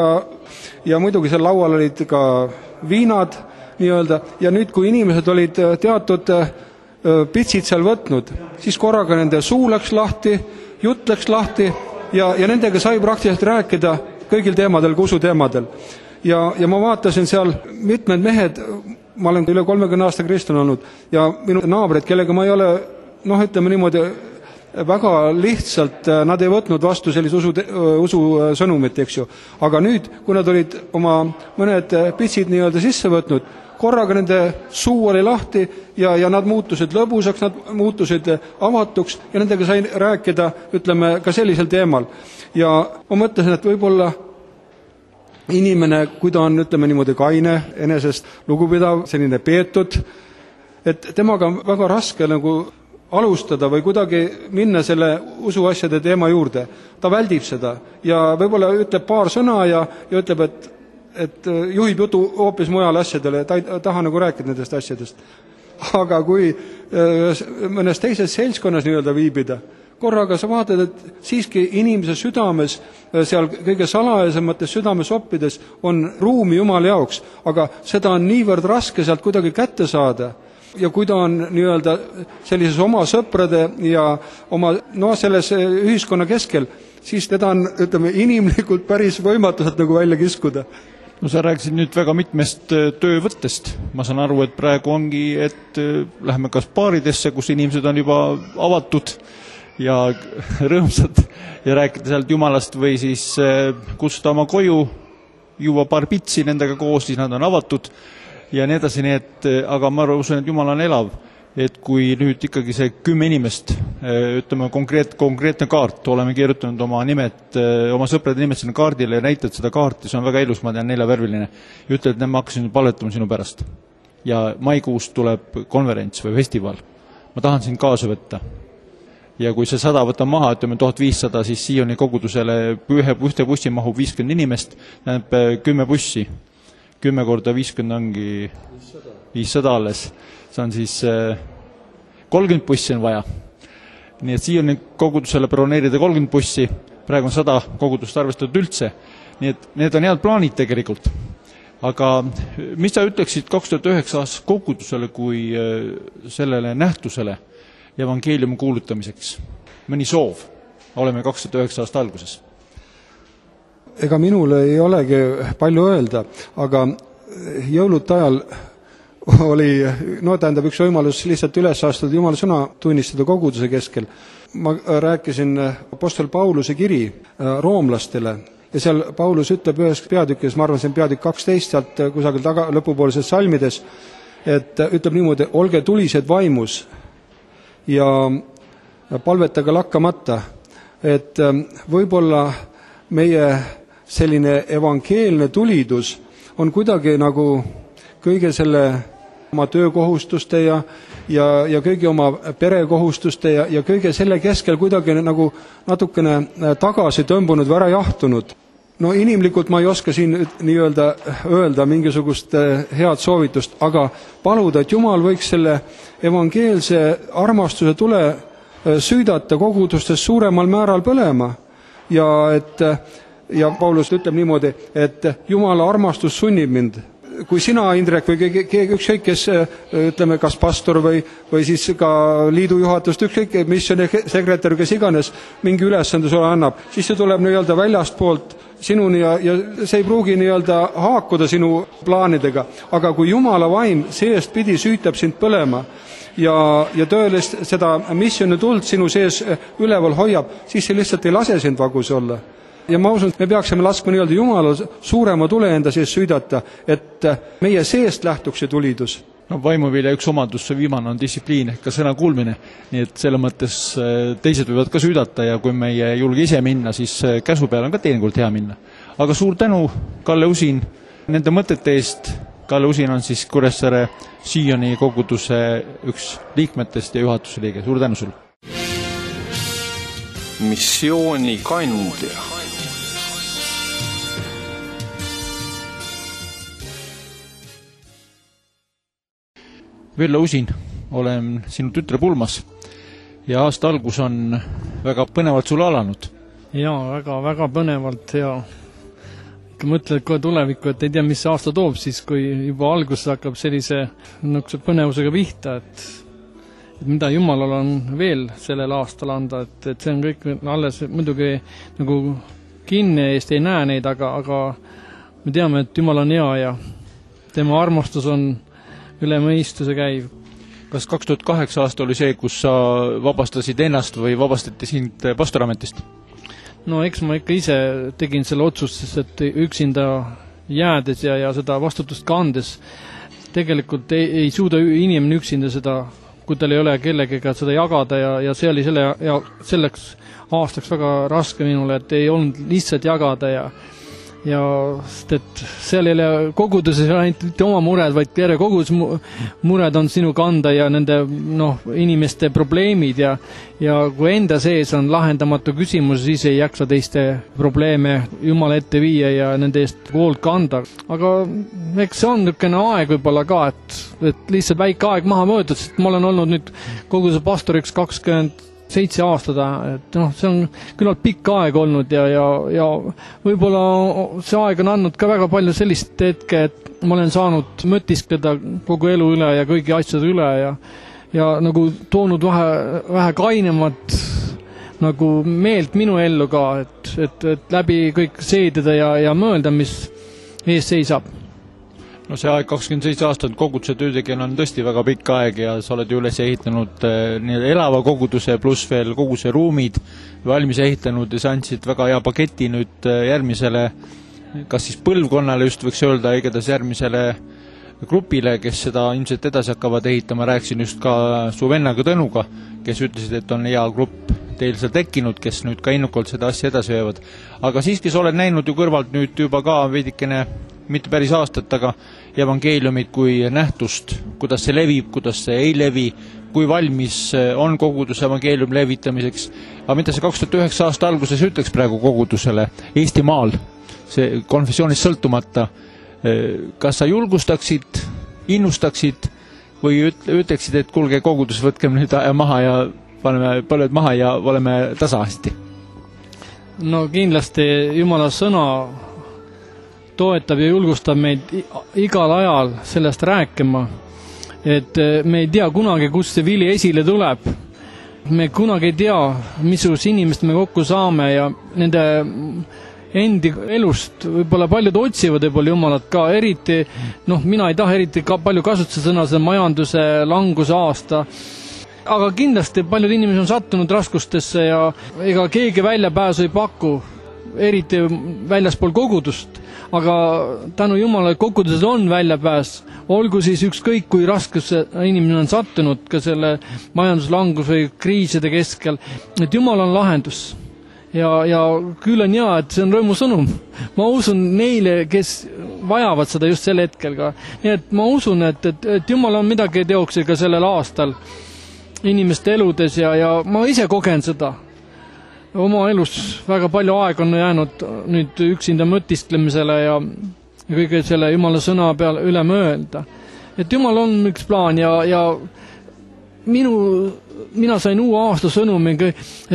ja muidugi seal laual olid ka viinad nii-öelda ja nüüd, kui inimesed olid teatud pitsid seal võtnud, siis korraga nende suu läks lahti, jutt läks lahti ja nendega sai praktiliselt rääkida kõigil teemadel, kui usuteemadel. Ja ma vaatasin seal mitmed mehed, ma olen üle 30 aasta kristlane olnud ja minu naabrid, kellega ma ei ole, ütleme niimoodi, väga lihtsalt, nad ei võtnud vastu sellise usu sõnumit, eks ju. Aga nüüd, kui nad olid oma mõned pitsid nii-öelda sisse võtnud, korraga nende suu oli lahti ja nad muutusid lõbusaks, nad muutusid avatuks ja nendega sain rääkida, ütleme, ka sellisel teemal. Ja ma mõtlesin, et võib-olla inimene, kui ta on, ütleme niimoodi, kaine, enesest lugupidav, selline peetud, et temaga on väga raske nagu alustada või kuidagi minna selle usuasjade teema juurde. Ta väldib seda ja võib-olla ütleb paar sõna ja ütleb, et juhib jutu hoopis mujal asjadele, ta ei taha nagu rääkida nendest asjadest. Aga kui mõnes teises seltskonnas nii-öelda viibida, korraga sa vaatad, et siiski inimese südames, seal kõige salajasemates südamesoppides on ruumi Jumala jaoks, aga seda on niivõrd raske sealt kuidagi kätte saada. Ja kui ta on nii-öelda sellises oma sõprade ja oma, selles ühiskonna keskel, siis teda on, ütleme, inimlikult päris võimatuselt nagu välja kiskuda. No sa rääkisid nüüd väga mitmest töövõttest. Ma saan aru, et praegu ongi, et läheme kas baaridesse, kus inimesed on juba avatud ja rõõmsad ja rääkida sealt Jumalast või siis kutsuda oma koju, juua paar pitsi nendega koos, siis nad on avatud ja nii edasi, aga ma usun, et Jumal on elav, et kui nüüd ikkagi see 10 inimest, ütleme konkreetne kaart, oleme kirjutanud oma nimed, oma sõprade nimed sinna kaardile ja näitad seda kaarti, see on väga ilus, ma tean, 4-värviline, ja ütled, et ma hakkasin palvetama sinu pärast. Ja maikuus tuleb konverents või festival. Ma tahan sind kaasa võtta. Ja kui see 100 võtta maha, ütleme 1500, siis Sioni kogudusele ühte bussi mahub 50 inimest, tähendab 10 bussi. 10 korda 50 ongi 500 alles. See on siis 30 bussi on vaja. Nii et Sioni kogudusele broneerida 30 bussi, praegu on 100 kogudust arvestatud üldse. Nii et need on head plaanid tegelikult. Aga mis sa ütleksid 2009 aastas kogudusele kui sellele nähtusele evangeeliumi kuulutamiseks? Mõni soov? Oleme 2009 aasta alguses. Ega minul ei olegi palju öelda, aga jõulude ajal oli, tähendab üks võimalus lihtsalt üles astuda Jumala sõna tunnistada koguduse keskel. Ma rääkisin apostel Pauluse kiri roomlastele ja seal Paulus ütleb ühes peatükis, ma arvan, see on peatükk 12, sealt kusagil lõpupoolses salmides, et ütleb niimoodi, olge tulised vaimus ja palvetage lakkamata, et võib-olla meie selline evangeelne tulidus on kuidagi nagu kõige selle oma töökohustuste ja kõigi oma perekohustuste ja kõige selle keskel kuidagi nagu natukene tagasi tõmbunud või ära jahtunud. No inimlikult ma ei oska siin öelda mingisugust head soovitust, aga paluda, et Jumal võiks selle evangeelse armastuse tule süüdata kogudustes suuremal määral põlema ja Paulus ütleb niimoodi, et Jumala armastus sunnib mind. Kui sina, Indrek, või keegi ükskõik, kes ütleme, kas pastor või siis ka liidu juhatust, ükskõik, missiooni sekretär, kes iganes mingi ülesande sulle annab, siis see tuleb väljastpoolt sinuni ja see ei pruugi haakuda sinu plaanidega. Aga kui Jumala vaim seest pidi süütab sind põlema ja tõelist seda missiooni tuld sinu sees üleval hoiab, siis see lihtsalt ei lase sind vagus olla. Ja ma usun, et me peaksime laskma Jumala suurema tule enda sees süüdata, et meie seest lähtuks see tulidus. No vaimuvilja üks omadus, see viimane on distsipliin ehk ka sõna kuulmine, nii et selle mõttes teised võivad ka süüdata ja kui me ei julge ise minna, siis käsu peal on ka teinekord hea minna. Aga suur tänu, Kalle Usin, nende mõtete eest. Kalle Usin on siis Kuressaare Sioni koguduse üks liikmetest ja juhatuse liige. Suur tänu sul! Missiooni kandja. Vello Usin, olen sinu tütre pulmas ja aasta algus on väga põnevalt sulle alanud. Jaa, väga põnevalt ja ikka mõtled kohe tulevikku, et ei tea, mis see aasta toob siis, kui juba algus hakkab sellise põnevusega pihta, et mida Jumalal on veel sellel aastal anda, et see on kõik alles muidugi nagu kinni eest ei näe neid, aga me teame, et Jumal on hea ja tema armastus on üle mõistuse käiv. Kas 2008 aasta oli see, kus sa vabastasid ennast või vabastati sind pastorametist? No eks ma ikka ise tegin selle otsust, sest et üksinda jäädes ja seda vastutust kandes tegelikult ei suuda inimene üksinda seda, kui tal ei ole kellegagi seda jagada ja see oli selleks aastaks väga raske minule, et ei olnud lihtsalt jagada ja sest et seal ei ole koguduses ainult oma mured, vaid terve kogudus mured on sinu kanda ja nende inimeste probleemid ja kui enda sees on lahendamatu küsimus, siis ei jaksa teiste probleeme Jumala ette viia ja nende eest hoolt kanda. Aga eks see on niisugune aeg võib-olla ka, et lihtsalt väike aeg maha möödud, sest ma olen olnud nüüd koguduse pastoriks 27 aastat, et see on küllalt pikk aeg olnud ja võib-olla see aeg on andnud ka väga palju sellist hetke, et ma olen saanud mõtiskleda kogu elu üle ja kõigi asjade üle ja nagu toonud vähe kainemat nagu meelt minu ellu ka, et läbi kõik seedida ja mõelda, mis ees seisab. No see aeg 27 aastat koguduse töötegijana on tõesti väga pikk aeg ja sa oled ju üles ehitanud elava koguduse pluss veel koguduse ruumid valmis ehitanud ja sa andsid väga hea paketi nüüd järgmisele, kas siis põlvkonnale just võiks öelda, igatahes järgmisele grupile, kes seda ilmselt edasi hakkavad ehitama. Rääkisin just ka su vennaga Tõnuga, kes ütlesid, et on hea grupp teil seal tekkinud, kes nüüd ka innukalt seda asja edasi veevad. Aga siiski sa oled näinud ju kõrvalt nüüd juba ka veidikene mitte päris aastat, aga evangeeliumid kui nähtust, kuidas see levib, kuidas see ei levi, kui valmis on kogudus evangeelium levitamiseks. Aga mida see 2009 aasta alguses ütleks praegu kogudusele Eestimaal, see konfessioonist sõltumata, kas sa julgustaksid, innustaksid või ütleksid, et kuulge kogudus, võtkem nüüd maha ja paneme põlved maha ja oleme tasahasti? No kindlasti Jumala sõna toetab ja julgustab meid igal ajal sellest rääkima, et me ei tea kunagi, kust see vili esile tuleb. Me kunagi ei tea, missugust inimest me kokku saame ja nende endi elust võib-olla paljud otsivad võib-olla Jumalat ka, eriti, mina ei taha eriti ka palju kasutada sõna see majanduse languse aasta, aga kindlasti paljud inimesed on sattunud raskustesse ja ega keegi väljapääsu ei paku, eriti väljaspool kogudust. aga tänu Jumalale koguduses on väljapääs, olgu siis ükskõik kui raskesse inimene on sattunud ka selle majanduslangus või kriiside keskel, et Jumal on lahendus ja küll on hea, et see on rõõmusõnum. Ma usun neile, kes vajavad seda just sel hetkel ka. Nii et ma usun, et Jumal on midagi teoks ka sellel aastal inimeste eludes ja ma ise kogen seda. Oma elus väga palju aega on jäänud nüüd üksinda mõtisklemisele ja kõige selle Jumala sõna peale üle mõelda. Et Jumal on üks plaan ja mina sain uue aasta sõnumiga,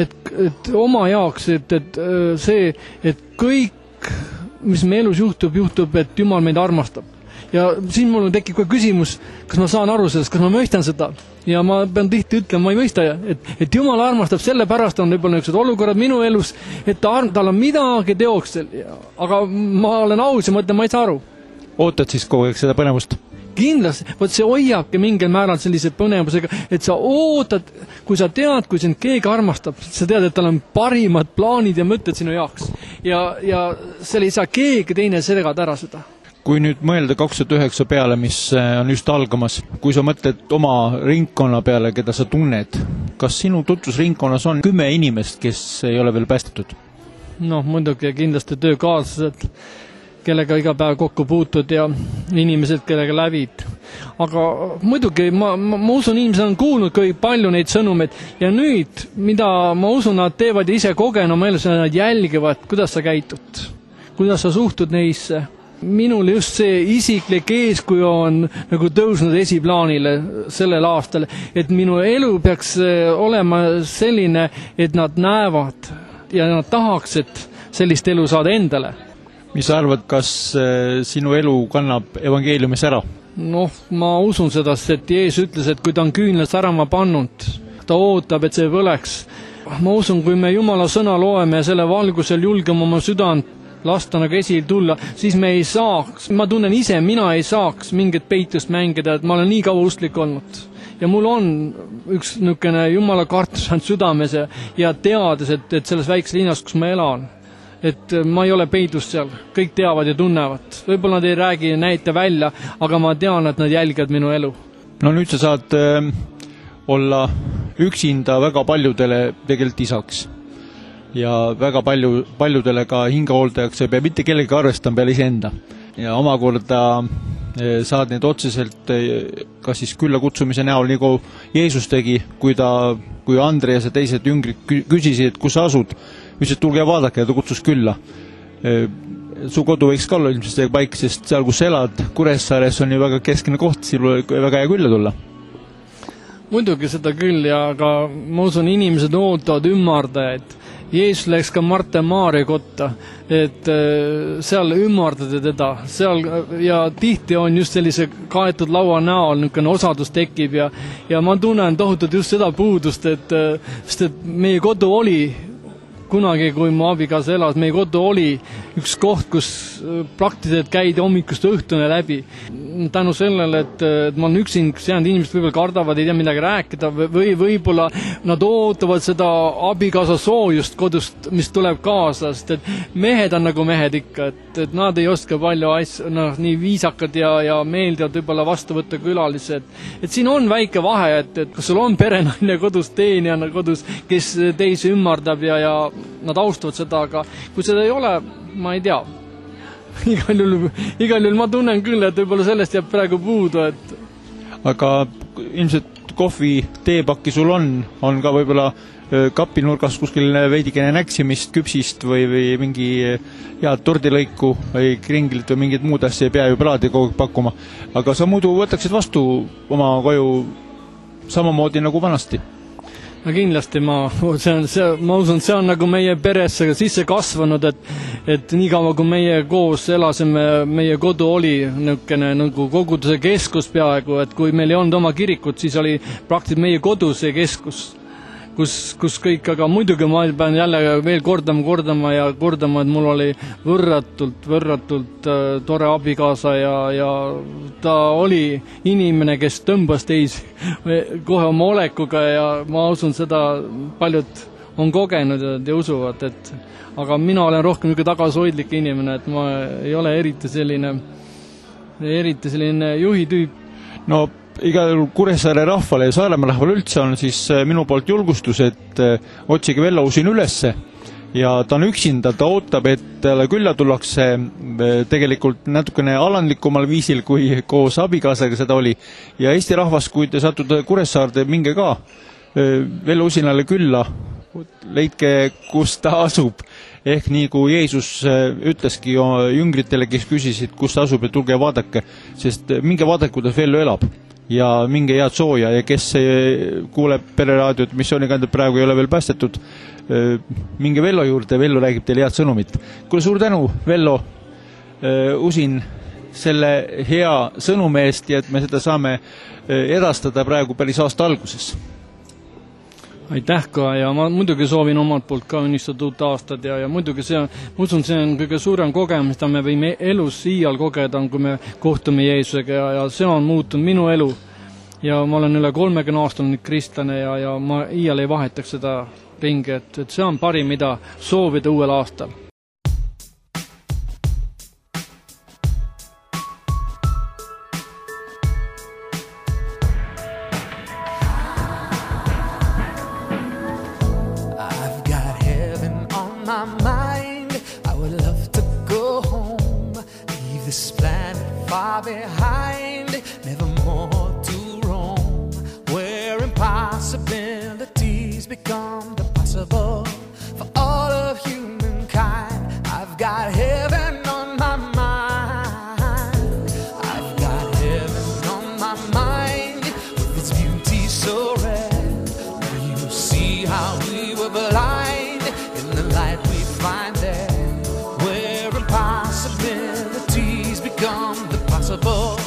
et oma jaoks, et see, et kõik, mis me elus juhtub, et Jumal meid armastab. Ja siin mul tekib ka küsimus, kas ma saan aru sellest, kas ma mõistan seda. Ja ma pean tihti ütlema, ma ei mõista, et Jumal armastab, sellepärast on võib-olla niisugused olukorrad minu elus, et tal on midagi teoks. Aga ma olen aus ja ma ütlen, ma ei saa aru. Ootad siis kogu aeg seda põnevust? Kindlasti, võt see hoiabki mingil määral sellise põnevusega, et sa ootad, kui sa tead, kui sind keegi armastab, sa tead, et tal on parimad plaanid ja mõtted sinu jaoks. Ja selle ei saa keegi teine segada ära seda. Kui nüüd mõelda 2009 peale, mis on just algamas, kui sa mõtled oma ringkonna peale, keda sa tunned, kas sinu tutvusringkonnas on 10 inimest, kes ei ole veel päästetud? Noh, muidugi kindlasti töökaaslased, kellega iga päev kokku puutud ja inimesed, kellega lävid. Aga muidugi ma usun, inimesed on kuulnud kõik palju neid sõnumeid ja nüüd, mida ma usun, nad teevad ise kogen oma elus, nad jälgivad, kuidas sa käitud, kuidas sa suhtud neisse. Minul just see isiklik eeskuju on nagu tõusnud esiplaanile sellel aastal, et minu elu peaks olema selline, et nad näevad ja nad tahaks, et sellist elu saada endale. Mis sa arvad, kas sinu elu kannab evangeeliumis ära? Noh, ma usun seda, et Jeesus ütles, et kui ta on küünla särama pannud, ta ootab, et see põleks. Ma usun, kui me Jumala sõna loeme ja selle valgusel julgeme oma südant lasta nagu esile tulla, siis me ei saaks, ma tunnen ise, mina ei saaks mingit peitust mängida, et ma olen nii kaua usklik olnud. Ja mul on üks niisugune Jumala kartus on südames ja teades, et selles väikses linnas, kus ma elan, et ma ei ole peidust seal, kõik teavad ja tunnevad. Võib-olla nad ei räägi ja näita välja, aga ma tean, et nad jälgivad minu elu. No nüüd sa saad olla üksinda väga paljudele tegelikult isaks. Ja väga paljudele ka hingehooldajaks ei pea mitte kellegi arvestama peale iseenda. Ja omakorda saad need otseselt kas siis külla kutsumise näol, nagu Jeesus tegi, kui Andreas ja teised jüngrid küsisid, kus sa asud, ütlesid, tulge vaadake ja ta kutsus külla. Su kodu võiks ka olla ilmselt see paik, sest seal, kus elad, Kuressaares on ju väga keskne koht, siin väga hea külla tulla. Muidugi seda küll, ja aga ma usun, inimesed ootavad ümmardajaid. Jeesus läks ka Marta ja Maaria kotta, et seal ümardada teda seal, ja tihti on just sellise kaetud laua näol niisugune osadus tekib ja ma tunnen tohutult just seda puudust, sest et meie kodu oli kunagi, kui mu abikaasa elas, meie kodu oli üks koht, kus praktiliselt käidi hommikust õhtune läbi. Tänu sellele, et ma olen üksinks jäänud, inimesed võib-olla kardavad, ei tea midagi rääkida või võib-olla nad ootavad seda abikaasa soojust kodust, mis tuleb kaasa, sest et mehed on nagu mehed ikka, et nad ei oska palju asju, nii viisakad ja meeldivad võib-olla vastu võtta külalised. Et siin on väike vahe, et kas sul on perenaine kodus, teenijana kodus, kes teisi ümmardab ja nad austavad seda, aga kui seda ei ole, ma ei tea. Igal juhul ma tunnen küll, et võib-olla sellest jääb praegu puudu, et... Aga ilmselt kohvi teepakki sul on ka võib-olla kapinurgas kuskil veidikene näksimist, küpsist või mingi head tordilõiku või kringilt või mingid muud asja ei pea ju plaadi kogu pakkuma. Aga sa muidu võtaksid vastu oma koju samamoodi nagu vanasti? No kindlasti ma usun, see on nagu meie peresse sisse kasvanud, et nii kaua kui meie koos elasime, meie kodu oli nagu koguduse keskus peaaegu, et kui meil ei olnud oma kirikut, siis oli praktiliselt meie kodu see keskus, kus kõik, aga muidugi ma pean jälle veel kordama, et mul oli võrratult tore abikaasa ja ta oli inimene, kes tõmbas teisi kohe oma olekuga ja ma usun seda paljud on kogenud ja usuvad, et aga mina olen rohkem niisugune tagasihoidlik inimene, et ma ei ole eriti selline juhi tüüp. No igal Kuressaare rahvale ja Saaremaa rahvale üldse on siis minu poolt julgustus, et otsige Vello Usin ülesse ja ta on üksinda, ta ootab, et talle külla tullakse tegelikult natukene alandlikumal viisil, kui koos abikaasaga seda oli. Ja Eesti rahvas, kui te satute Kuressaarde, minge ka Vello Usinale külla, leidke, kus ta asub. Ehk nii kui Jeesus ütleski jüngritele, kes küsisid, kus ta asub, ja tulge vaadake, sest minge vaadake, kuidas Vello elab. Ja minge head sooja ja kes kuuleb pereraadiot, missioonikandet praegu ei ole veel päästetud, minge Vello juurde, Vello räägib teile head sõnumit. Kuule, suur tänu, Vello Usin, selle hea sõnume eest ja et me seda saame edastada praegu päris aasta alguses. Aitäh ka ja ma muidugi soovin omalt poolt ka õnnistada uut aastat ja muidugi ma usun, see on kõige suurem kogemus, mida me võime elus siial kogeda, kui me kohtume Jeesusega ja see on muutunud minu elu ja ma olen üle 30 aastal nüüd kristlane ja ma iial ei vahetaks seda ringi, et see on parim, mida soovida uuel aastal. Behind, never more to roam, where impossibilities become the possible for all of humankind. I've got heaven on my mind. I've got heaven on my mind with its beauty so red. You see how we were blind in the light we find there, where impossibilities become the possible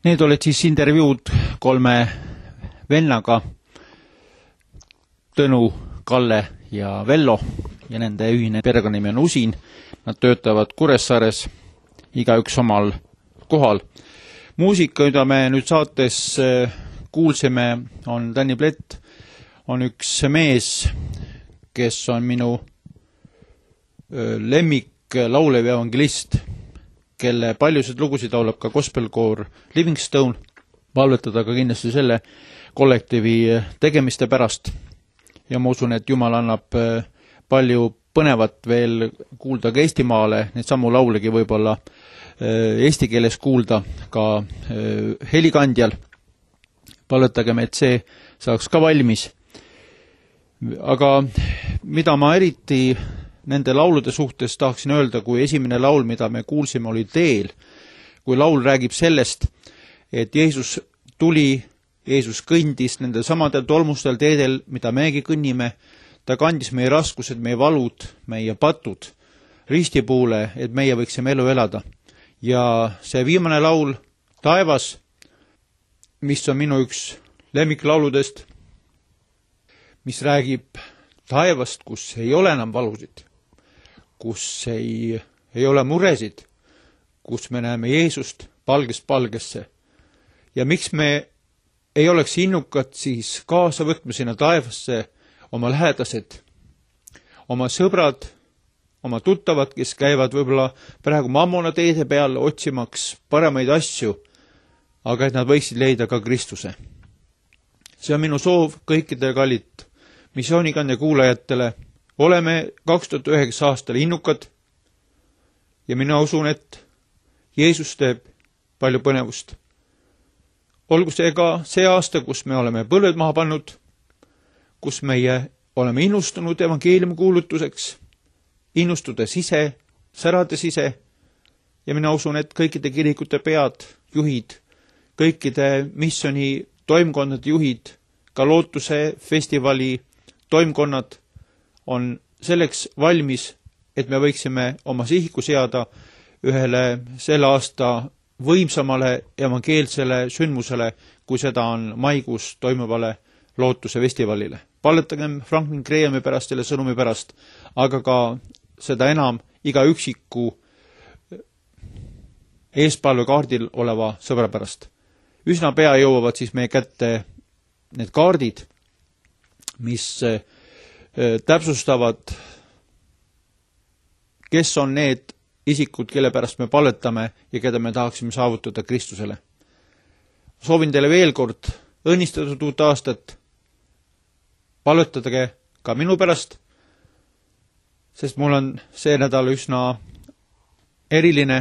Need olid siis intervjuud 3 vennaga, Tõnu, Kalle ja Vello, ja nende ühine perekonnanimi on Usin. Nad töötavad Kuressaares, igaüks omal kohal. Muusika, mida me nüüd saates kuulsime, on Danny Plett, on üks mees, kes on minu lemmik laulev evangelist, kelle paljusid lugusid laulab ka gospelkoor Livingstone, palvetada ka kindlasti selle kollektiivi tegemiste pärast. Ja ma usun, et Jumal annab palju põnevat veel kuulda ka Eestimaale, need samu laulegi võib-olla eesti keeles kuulda ka helikandjal. Palvetagem, et see saaks ka valmis. Aga mida ma eriti nende laulude suhtes tahaksin öelda, kui esimene laul, mida me kuulsime, oli Teel. Kui laul räägib sellest, et Jeesus tuli, Jeesus kõndis nendel samadel tolmustel teedel, mida megi kõnnime. Ta kandis meie raskused, meie valud, meie patud ristipuule, et meie võiksime elu elada. Ja see viimane laul, Taevas, mis on minu üks lemmiklauludest, mis räägib taevast, kus ei ole enam valusid, kus ei ole muresid, kus me näeme Jeesust palgest palgesse. Ja miks me ei oleks innukad siis kaasa võtma sinna taevasse oma lähedased, oma sõbrad, oma tuttavad, kes käivad võib-olla praegu mammona teede peal otsimaks paremaid asju, aga et nad võiksid leida ka Kristuse. See on minu soov kõikidele kallid missioonikande kuulajatele. Oleme 2009 aastal innukad ja mina usun, et Jeesus teeb palju põnevust. Olgu see ka see aasta, kus me oleme põlved maha pannud, kus meie oleme innustunud evangeeliumi kuulutuseks, innustudes ise, särades ise, ja mina usun, et kõikide kirikute pead, juhid, kõikide missioni toimkondade juhid, ka Lootuse festivali toimkonnad on selleks valmis, et me võiksime oma sihiku seada ühele selle aasta võimsamale evangeelsele sündmusele, kui seda on maikuus toimuvale Lootuse festivalile. Palvetagem Franklin Grahami pärast, selle sõnumi pärast, aga ka seda enam iga üksiku eespalvekaardil oleva sõbra pärast. Üsna pea jõuavad siis meie kätte need kaardid, mis täpsustavad, kes on need isikud, kelle pärast me palvetame ja keda me tahaksime saavutada Kristusele. Soovin teile veel kord õnnistatud uut aastat. Palvetage ka minu pärast, sest mul on see nädal üsna eriline,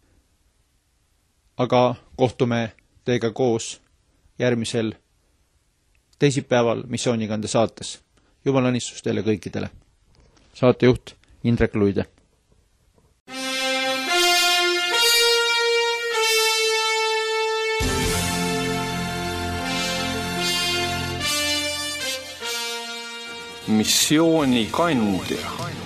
aga kohtume teiega koos järgmisel teisipäeval missioonikande saates. Jumal õnnistus teile kõikidele. Saatejuht Indrek Luide. Missioonikandja.